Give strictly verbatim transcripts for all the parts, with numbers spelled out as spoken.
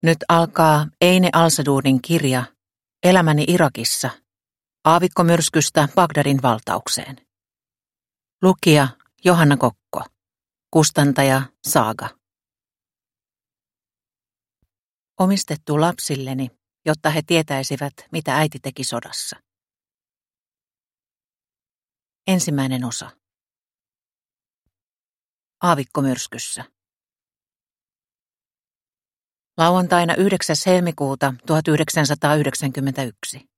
Nyt alkaa Eine Al-Sadudin kirja Elämäni Irakissa, aavikkomyrskystä Bagdadin valtaukseen. Lukija Johanna Kokko. Kustantaja Saaga. Omistettu lapsilleni, jotta he tietäisivät, mitä äiti teki sodassa. Ensimmäinen osa. Aavikkomyrskyssä. Lauantaina yhdeksäs helmikuuta tuhatyhdeksänsataayhdeksänkymmentäyksi.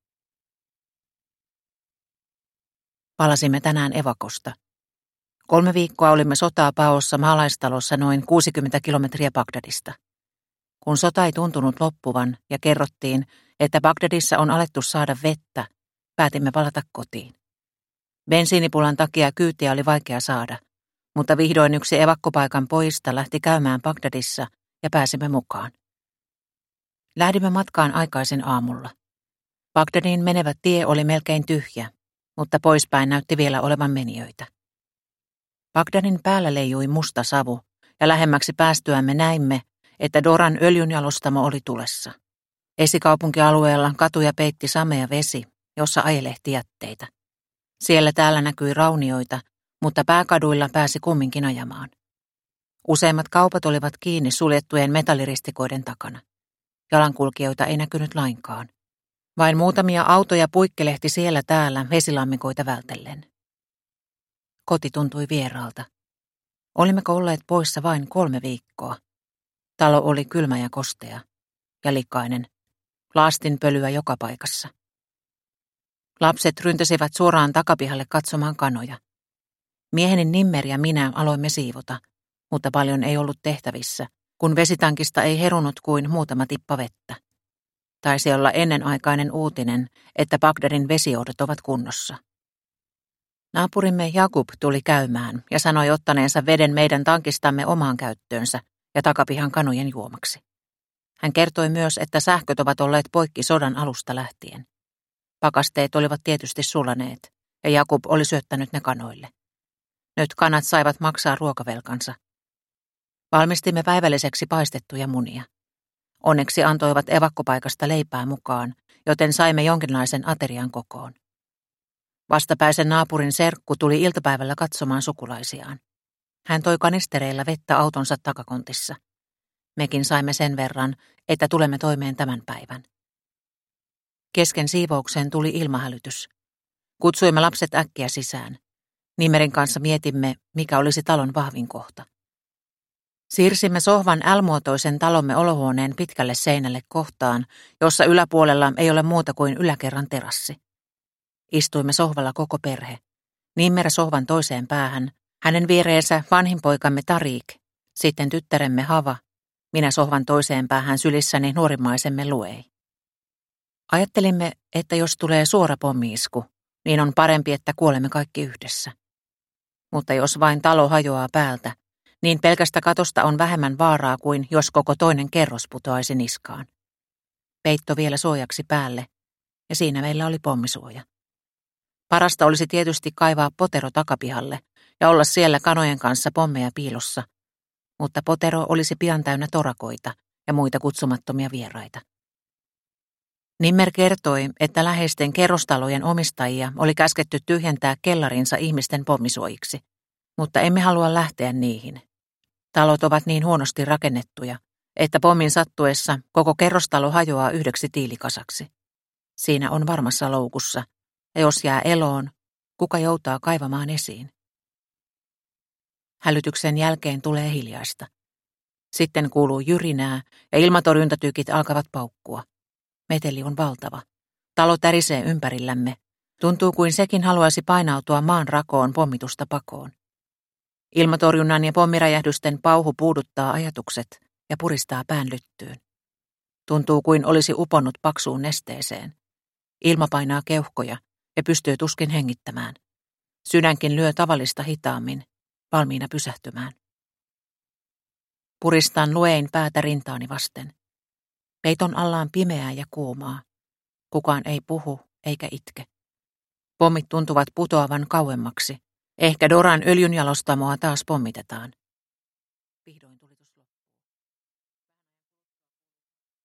Palasimme tänään evakosta. Kolme viikkoa olimme sotaa paossa maalaistalossa noin kuusikymmentä kilometriä Bagdadista. Kun sota ei tuntunut loppuvan ja kerrottiin, että Bagdadissa on alettu saada vettä, päätimme palata kotiin. Bensiinipulan takia kyytiä oli vaikea saada, mutta vihdoin yksi evakkopaikan pojista lähti käymään Bagdadissa ja pääsimme mukaan. Lähdimme matkaan aikaisin aamulla. Bagdadiin menevä tie oli melkein tyhjä, mutta poispäin näytti vielä olevan menijöitä. Bagdadin päällä leijui musta savu, ja lähemmäksi päästyämme näimme, että Doran öljynjalostamo oli tulessa. Esikaupunkialueella katuja peitti samea vesi, jossa ajelehti jätteitä. Siellä täällä näkyi raunioita, mutta pääkaduilla pääsi kumminkin ajamaan. Useimmat kaupat olivat kiinni suljettujen metalliristikoiden takana. Jalankulkijoita ei näkynyt lainkaan. Vain muutamia autoja puikkelehti siellä täällä vesilammikoita vältellen. Koti tuntui vieraalta. Olimmeko olleet poissa vain kolme viikkoa? Talo oli kylmä ja kostea ja likainen. Laastinpölyä joka paikassa. Lapset ryntäsivät suoraan takapihalle katsomaan kanoja. Mieheni Nimmer ja minä aloimme siivota, mutta paljon ei ollut tehtävissä, kun vesitankista ei herunut kuin muutama tippa vettä. Taisi olla ennenaikainen uutinen, että Bagdadin vesijohdot ovat kunnossa. Naapurimme Jakub tuli käymään ja sanoi ottaneensa veden meidän tankistamme omaan käyttöönsä ja takapihan kanojen juomaksi. Hän kertoi myös, että sähköt ovat olleet poikki sodan alusta lähtien. Pakasteet olivat tietysti sulaneet ja Jakub oli syöttänyt ne kanoille. Nyt kanat saivat maksaa ruokavelkansa. Valmistimme päivälliseksi paistettuja munia. Onneksi antoivat evakkopaikasta leipää mukaan, joten saimme jonkinlaisen aterian kokoon. Vastapäisen naapurin serkku tuli iltapäivällä katsomaan sukulaisiaan. Hän toi kanistereilla vettä autonsa takakontissa. Mekin saimme sen verran, että tulemme toimeen tämän päivän. Kesken siivoukseen tuli ilmahälytys. Kutsuimme lapset äkkiä sisään. Nimmerin kanssa mietimme, mikä olisi talon vahvin kohta. Siirsimme sohvan L-muotoisen talomme olohuoneen pitkälle seinälle kohtaan, jossa yläpuolella ei ole muuta kuin yläkerran terassi. Istuimme sohvalla koko perhe. Nimmer sohvan toiseen päähän, hänen viereensä vanhin poikamme Tarik, sitten tyttäremme Hava, minä sohvan toiseen päähän sylissäni nuorimmaisemme Luei. Ajattelimme, että jos tulee suora pommi-isku, niin on parempi, että kuolemme kaikki yhdessä. Mutta jos vain talo hajoaa päältä, niin pelkästä katosta on vähemmän vaaraa kuin jos koko toinen kerros putoaisi niskaan. Peitto vielä suojaksi päälle, ja siinä meillä oli pommisuoja. Parasta olisi tietysti kaivaa potero takapihalle ja olla siellä kanojen kanssa pommeja piilossa, mutta potero olisi pian täynnä torakoita ja muita kutsumattomia vieraita. Nimmer kertoi, että läheisten kerrostalojen omistajia oli käsketty tyhjentää kellarinsa ihmisten pommisuojiksi, mutta emme halua lähteä niihin. Talot ovat niin huonosti rakennettuja, että pommin sattuessa koko kerrostalo hajoaa yhdeksi tiilikasaksi. Siinä on varmassa loukussa, ja jos jää eloon, kuka joutaa kaivamaan esiin? Hälytyksen jälkeen tulee hiljaista. Sitten kuuluu jyrinää, ja ilmatorjuntatykit alkavat paukkua. Meteli on valtava. Talo tärisee ympärillämme. Tuntuu kuin sekin haluaisi painautua maan rakoon pommitusta pakoon. Ilmatorjunnan ja pommiräjähdysten pauhu puuduttaa ajatukset ja puristaa pään lyttyyn. Tuntuu kuin olisi uponnut paksuun nesteeseen. Ilma painaa keuhkoja ja pystyy tuskin hengittämään. Sydänkin lyö tavallista hitaammin, valmiina pysähtymään. Puristan Luein päätä rintaani vasten. Peiton alla on pimeää ja kuumaa. Kukaan ei puhu eikä itke. Pommit tuntuvat putoavan kauemmaksi. Ehkä Doran öljynjalostamoa taas pommitetaan.